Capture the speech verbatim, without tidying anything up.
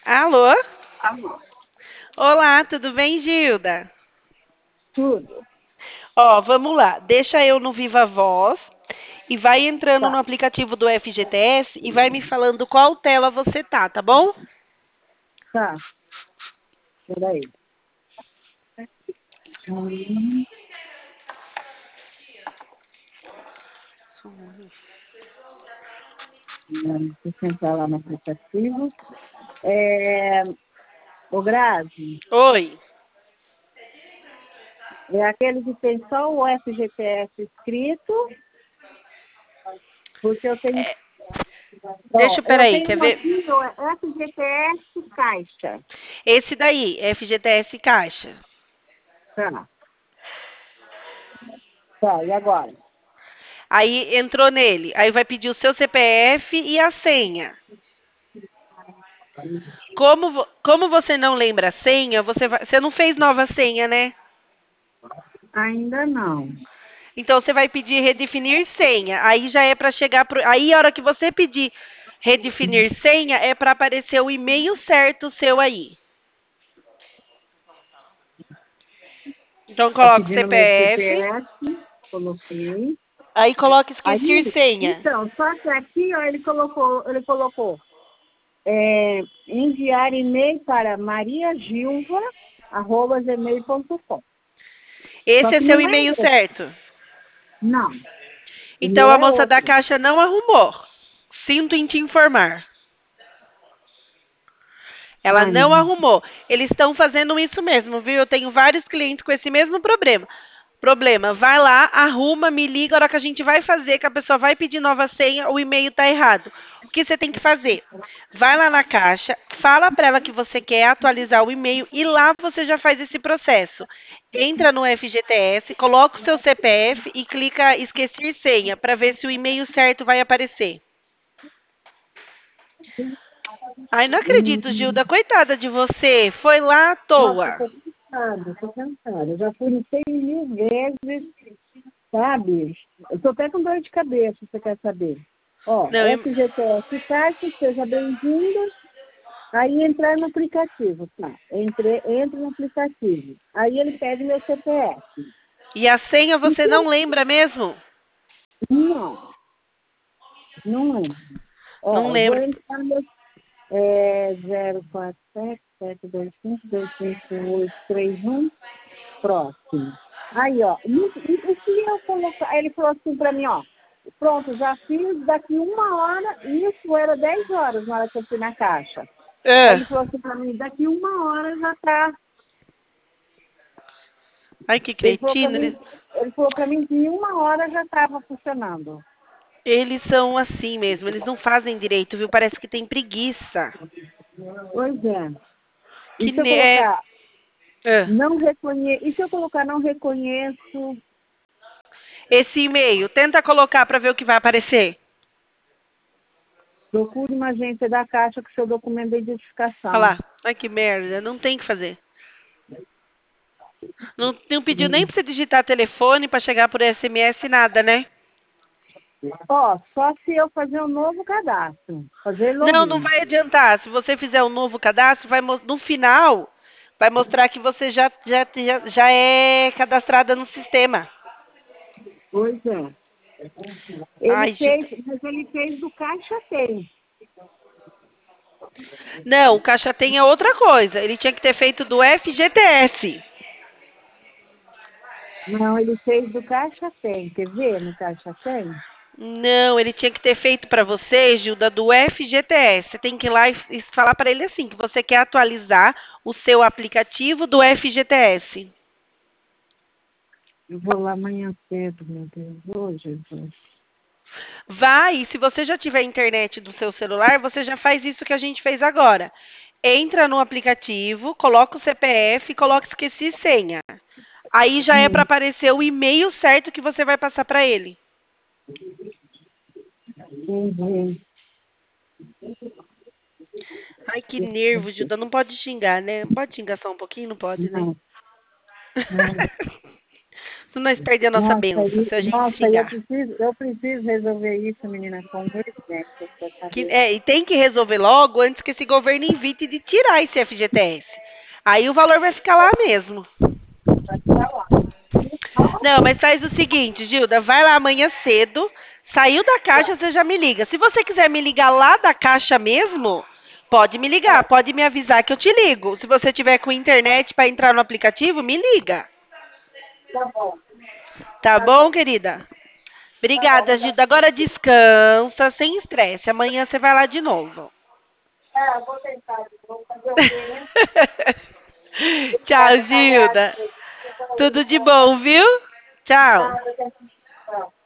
Alô? Alô, Olá, tudo bem, Gilda? tudo? Ó, vamos lá. Deixa eu no Viva Voz e vai entrando no Tá, aplicativo do F G T S e vai me falando qual tela você tá, tá bom? tá, peraí. Hum, Deixa eu entrar lá no aplicativo. É, o Grazi, Oi. é aquele que tem só o F G T S escrito, porque eu tenho, ó, Deixa, eu peraí, quer tenho ver? aqui o F G T S Caixa. Esse daí, F G T S Caixa. Tá, tá, e agora? Aí entrou nele. Aí vai pedir o seu C P F e a senha. Como, vo- como você não lembra a senha, você vai, você não fez nova senha, né? Ainda não. Então você vai pedir redefinir senha. Aí já é para chegar pro, aí a hora que você pedir redefinir senha é para aparecer o e-mail certo seu aí. Então Tá coloca o pedindo meu C P F, C P F, coloquei. aí coloca esquecer Aí, senha. então, só que aqui, ó, ele colocou, ele colocou É, enviar e-mail para mariagilva, arroba gmail ponto com. Só Esse é que seu não é e-mail esse. certo. Não. O Então meu a é moça da outro. caixa não arrumou. Sinto em te informar. Ela Ai, não arrumou. Eles estão fazendo isso mesmo, viu? Eu tenho vários clientes com esse mesmo problema. Problema, vai lá, arruma, me liga, a hora que a gente vai fazer, que a pessoa vai pedir nova senha, o e-mail tá errado. O que você tem que fazer? Vai lá na caixa, fala para ela que você quer atualizar o e-mail e lá você já faz esse processo. Entra no F G T S, coloca o seu C P F e clica esquecer senha para ver se o e-mail certo vai aparecer. Ai, não acredito, hum, Gilda, coitada de você, foi lá à nossa, eu toa. tô cansada, eu tô cansada. Eu já fui no cem mil vezes, sabe? Eu tô até com dor de cabeça, se você quer saber. Ó, Não, im- F G T S Caixa, seja bem-vindo. Aí entrar no aplicativo, tá? Entre, entra no aplicativo. Aí ele pede meu C P F. e a senha você Então, não lembra mesmo? não, não é. Não Ó, eu vou lembro. entrar no é, zero quatro sete, sete dois cinco, dois cinco oito três um, próximo. Aí, ó, e, e, e se eu colocar, aí ele falou assim para mim, ó, pronto, já fiz daqui uma hora, isso era dez horas na hora que eu fui na caixa. Aí Ah, ele falou assim para mim, daqui uma hora já tá. ai, que Ele falou para cretino. Eles, mim, ele falou para mim que em uma hora já estava funcionando. eles são assim mesmo, eles não fazem direito, viu? Parece que tem preguiça. Pois é. E Que se eu ne é, colocar ah, não reconheço, e se eu colocar não reconheço, esse e-mail, tenta colocar para ver o que vai aparecer. procure uma agência da Caixa com seu documento de Olha identificação. lá. Ai, que merda. Não tem o que fazer. Não, não pediu nem Hum. pra você digitar telefone pra chegar por S M S, nada, né? Ó, só se eu fazer um novo cadastro, fazer Não, não login. vai adiantar. Se você fizer um novo cadastro, vai, mo- no final, vai mostrar que você já, já, já, já é cadastrada no sistema. Pois é. Ele Ai, Gil. fez, mas ele fez do Caixa Tem. Não, o Caixa Tem é outra coisa. Ele tinha que ter feito do F G T S. Não, ele fez do Caixa Tem. Quer ver no Caixa Tem? Não, ele tinha que ter feito para você, Gilda, do F G T S. Você tem que ir lá e, e falar para ele assim, que você quer atualizar o seu aplicativo do F G T S. Eu vou lá amanhã cedo, meu Deus. Ô, Jesus. Vai, e se você já tiver internet do seu celular, você já faz isso que a gente fez agora. Entra no aplicativo, coloca o C P F, e coloca esqueci senha. Aí já é para Hum, aparecer o e-mail certo que você vai passar para ele. Entendi. Ai, que nervo, Gilda. Não pode xingar, né? Pode xingar só um pouquinho? Não pode, né? Não, não. nós perdemos a nossa Nossa, benção e- se a gente nossa, eu xingar. preciso, eu preciso resolver isso, menina, com urgência, pra Que, saber. é, e tem que resolver logo antes que esse governo invite de tirar esse F G T S. Aí o valor vai ficar lá mesmo. Vai ficar lá. Então, Não, mas faz o seguinte, Gilda, vai lá amanhã cedo, saiu da caixa, você já me liga. Se você quiser me ligar lá da caixa mesmo, pode me ligar, pode me avisar que eu te ligo. Se você tiver com internet para entrar no aplicativo, me liga. tá bom, Tá tá bom, bom, querida? tá bom, Obrigada, mas Gilda. Agora descansa, sem estresse. Amanhã você vai lá de novo. é, eu vou tentar, vou fazer o quê, né? Tchau, Obrigada, Gilda. Cagada. Tudo de bom, viu? Tchau. Nada,